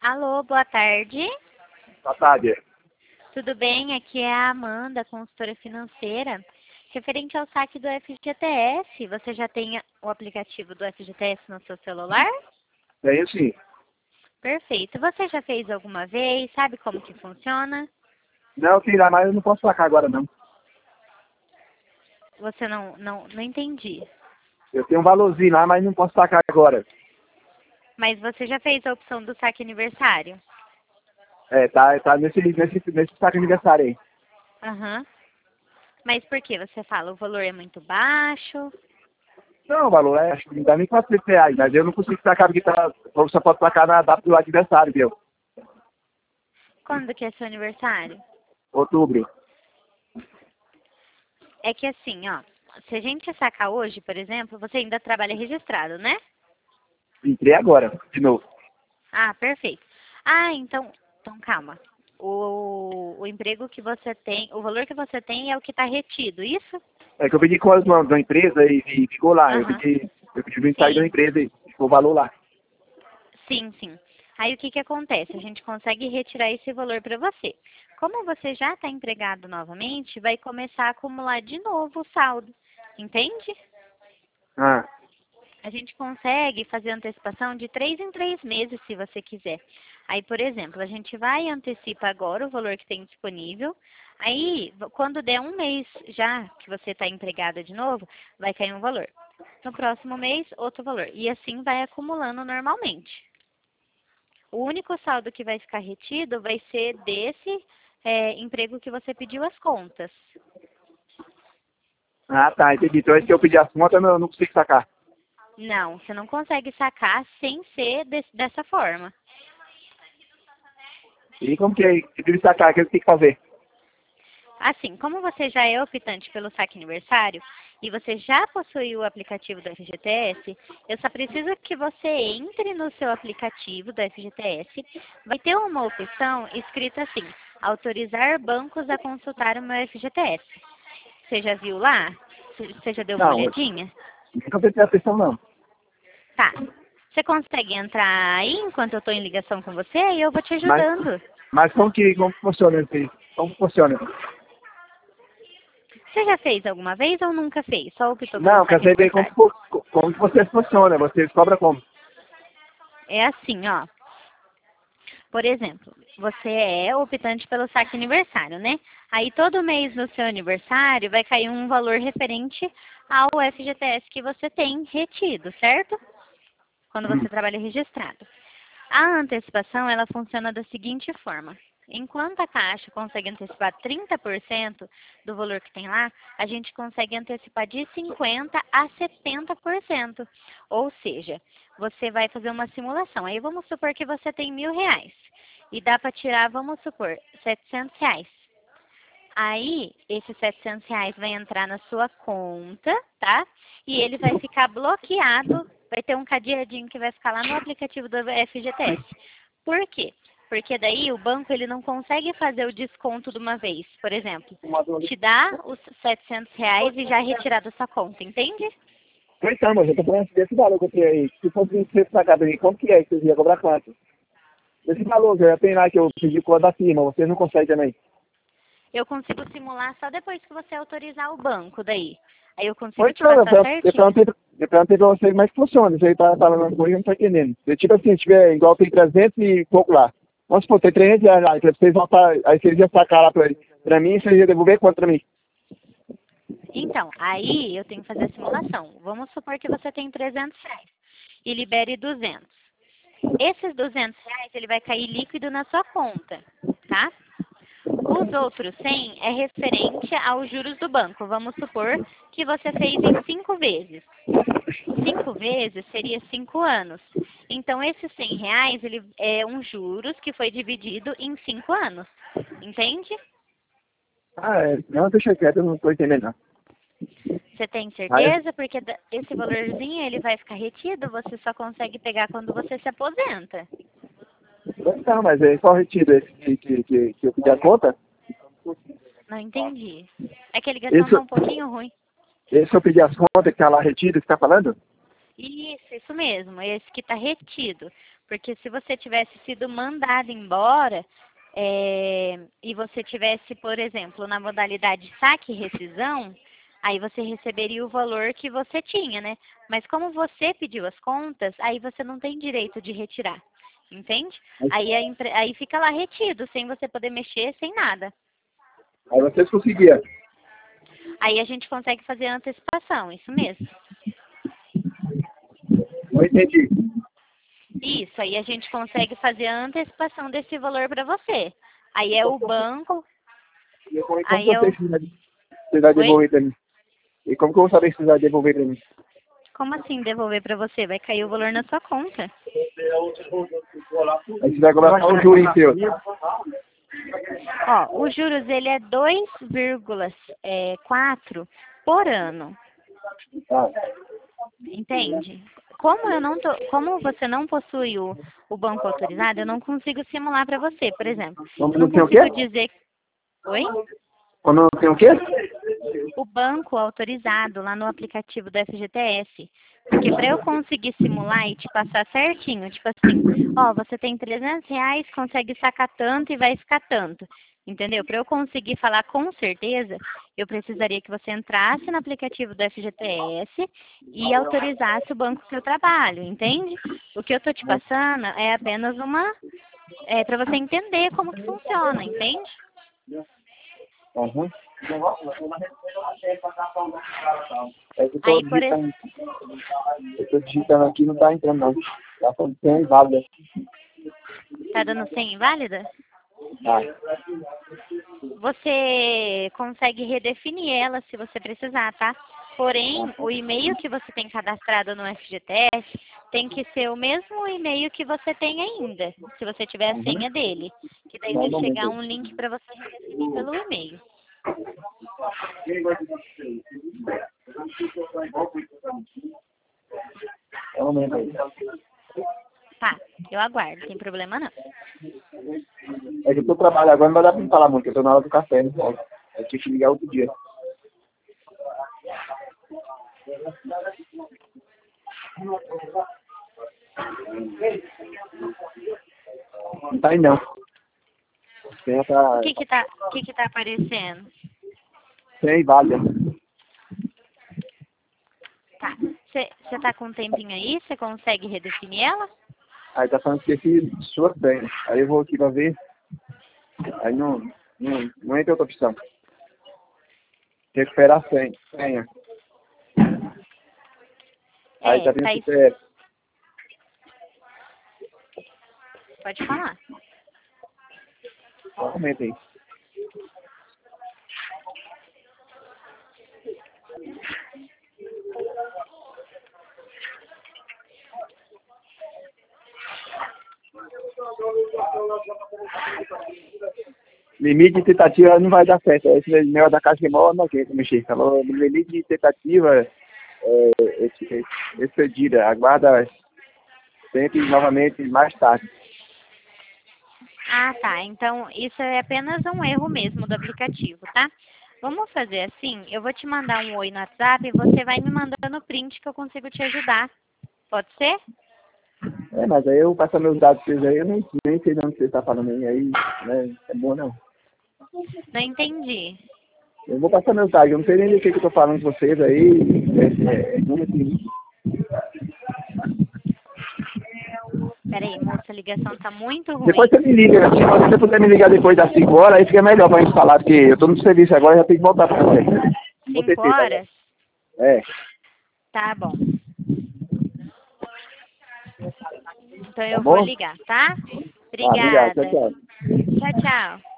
Alô, boa tarde. Boa tarde. Tudo bem? Aqui é a Amanda, consultora financeira. Referente ao saque do FGTS, você já tem o aplicativo do FGTS no seu celular? Tenho sim. Perfeito. Você já fez alguma vez? Sabe como que funciona? Não, tirar, mas eu não posso sacar agora não. Você não entendi. Eu tenho um valorzinho lá, mas não posso sacar agora. Mas você já fez a opção do saque aniversário? Tá nesse saco aniversário aí. Aham. Mas por que você fala? O valor é muito baixo? Não, o valor acho que não dá nem R$ 400, mas eu não consigo sacar porque só pode sacar na data do aniversário, viu? Quando que é seu aniversário? Outubro. É que assim, ó, se a gente sacar hoje, por exemplo, você ainda trabalha registrado, né? Entrei agora, de novo. Ah, perfeito. Ah, então calma. O emprego que você tem, o valor que você tem é o que está retido, isso? É que eu pedi coisa da empresa e ficou lá. Eu Aham. pedi pra sair da Sim, empresa e ficou o valor lá. sim. Aí o que que acontece? A gente consegue retirar esse valor para você. Como você já está empregado novamente, vai começar a acumular de novo o saldo, entende? Ah, A gente consegue fazer antecipação de 3 em 3 meses, se você quiser. Aí, por exemplo, a gente vai e antecipa agora o valor que tem disponível. Aí, quando der um mês já que você está empregada de novo, vai cair um valor. No próximo mês, outro valor. E assim vai acumulando normalmente. O único saldo que vai ficar retido vai ser desse emprego que você pediu as contas. tá, entendi. Então esse que eu pedi as contas, eu não consigo sacar. Não, você não consegue sacar sem ser dessa forma. E como que é? Se eu sacar, o que eu tenho que fazer? Assim, como você já é optante pelo saque aniversário e você já possui o aplicativo do FGTS, eu só preciso que você entre no seu aplicativo do FGTS. Vai ter uma opção escrita assim: autorizar bancos a consultar o meu FGTS. Você já viu lá? Você já deu uma Não, olhadinha? nunca prestei atenção não. Tá. Você consegue entrar aí enquanto eu estou em ligação com você e eu vou te Mas, ajudando. mas como que funciona isso aí? Como funciona? Você já fez alguma vez ou nunca fez? Só optou pelo Não, quer saque saber aniversário? como que vocês funcionam. Vocês cobram como? É assim, ó. Por exemplo, você é optante pelo saque aniversário, né? Aí todo mês no seu aniversário vai cair um valor referente ao FGTS que você tem retido, certo? Quando Hum. você trabalha registrado. A antecipação, ela funciona da seguinte forma. Enquanto a Caixa consegue antecipar 30% do valor que tem lá, a gente consegue antecipar de 50% a 70%. Ou seja, você vai fazer uma simulação. Aí vamos supor que você tem R$ 1.000 e dá para tirar, vamos supor, R$ 700. Aí, esses R$ 700 vai entrar na sua conta, tá? E ele vai ficar bloqueado, vai ter um cadeadinho que vai ficar lá no aplicativo do FGTS. Por quê? Porque daí o banco ele não consegue fazer o desconto de uma vez. Por exemplo, te dá os R$ 700 e já retirar da sua conta, entende? Então, mas eu tô falando desse valor que eu tenho aí. Se fosse ser sacado aí, como que é que vocês iam cobrar quanto? Esse valor que eu já tenho lá que eu pedi com a da firma, vocês não conseguem também. Eu consigo simular só depois que você autorizar o banco daí. Aí eu Ou consigo te então, passar certinho. eu perguntei pra vocês como é que funciona. Isso aí tá falando comigo, eu não tô entendendo. Se, tipo assim, tiver igual tem 300 e pouco lá. Vamos supor, tem R$ 300 lá, então vocês vão aí vocês iam sacar lá pra mim, vocês iam devolver quanto pra mim? Então, aí eu tenho que fazer a simulação. Vamos supor que você tem R$ 300 e libere 200. Esses R$ 200 ele vai cair líquido na sua conta, tá? Os outros 100 é referente aos juros do banco. Vamos supor que você fez em 5 vezes. 5 vezes seria 5 anos. Então, esses R$ 100 ele é um juros que foi dividido em 5 anos. Entende? Ah, é. Não, deixa quieto, eu não tô entendendo não. Você tem Aí, certeza? Porque esse valorzinho ele vai ficar retido, você só consegue pegar quando você se aposenta. então, mas é só retiro esse que eu pedi a conta. Não entendi. É que a ligação Esse, tá um pouquinho ruim. esse eu pedi as contas que tá lá retido, que tá falando? Isso mesmo, esse que está retido. Porque se você tivesse sido mandado embora, e você tivesse, por exemplo, na modalidade saque e rescisão, aí você receberia o valor que você tinha, né? Mas como você pediu as contas, aí você não tem direito de retirar, entende? Aí fica lá retido, sem você poder mexer, sem nada. Aí vocês conseguiram. Aí a gente consegue fazer a antecipação, isso mesmo. Não entendi. Isso, aí a gente consegue fazer a antecipação desse valor para você. Aí é o banco, E como aí é você o... precisa Oi? devolver pra mim? E como que eu vou saber se precisa devolver pra mim? Como assim devolver para você? Vai cair o valor na sua conta. Aí você vai cobrar um juro em seu. Ó, os juros ele é 2,4 por ano, Tá. entende? Como você não possui o banco autorizado, eu não consigo simular para você, por exemplo. Como Eu não não tem o quê? consigo dizer... Oi? Quando não tem o quê? O banco autorizado lá no aplicativo do FGTS. Porque para eu conseguir simular e te passar certinho, tipo assim, ó, você tem R$ 300, consegue sacar tanto e vai ficar tanto. Entendeu? Para eu conseguir falar com certeza, eu precisaria que você entrasse no aplicativo do FGTS e autorizasse o banco que eu trabalho, entende? O que eu tô te passando é apenas para você entender como que funciona, entende? Uhum. É que Aí, por exemplo, eu tô digitando aqui e não tá entrando não. Tá falando que é inválida. tá dando 100 inválida? Tá. Você consegue redefinir ela se você precisar, tá? Porém, o e-mail que você tem cadastrado no FGTS tem que ser o mesmo e-mail que você tem ainda, se você tiver a senha dele. Que daí vai chegar um link para você redefinir pelo e-mail. É um momento aí. Tá, eu aguardo, não tem problema não. É que eu tô trabalhando agora, não vai dar pra me falar muito, eu tô na hora do café, não posso. Eu tinha que ligar outro dia. Não tá aí não. O que que tá aparecendo? Sem válida. Tá, você tá com um tempinho aí? Você consegue redefinir ela? Aí tá falando que esqueci sua senha. Aí eu vou aqui pra ver. Aí não entra outra opção. Recuperar a senha. Aí tá vindo Tá o isso. CPF. Pode falar. Só comenta aí. Limite de tentativa não vai dar certo. Esse negócio da caixa de mó não quer mexer. Falou, limite de tentativa excedida. Aguarda sempre novamente mais tarde. Ah, tá. Então, isso é apenas um erro mesmo do aplicativo, tá? Vamos fazer assim, eu vou te mandar um oi no WhatsApp e você vai me mandando o print que eu consigo te ajudar. Pode ser? É, mas aí eu passo meus dados pra vocês aí, eu nem sei de onde você tá falando aí, né? É bom não. Não entendi. Eu vou passar meus dados, eu não sei nem do que eu tô falando com vocês aí. Peraí, moça, a ligação tá muito ruim. Depois você me liga, se você puder me ligar depois das 5 horas, aí fica melhor pra gente falar, porque eu tô no serviço agora, já tenho que voltar pra você. 5 horas? É. Tá bom. Então Tá eu bom? vou ligar, tá? Obrigado, Obrigada. tchau, tchau. Tchau, tchau.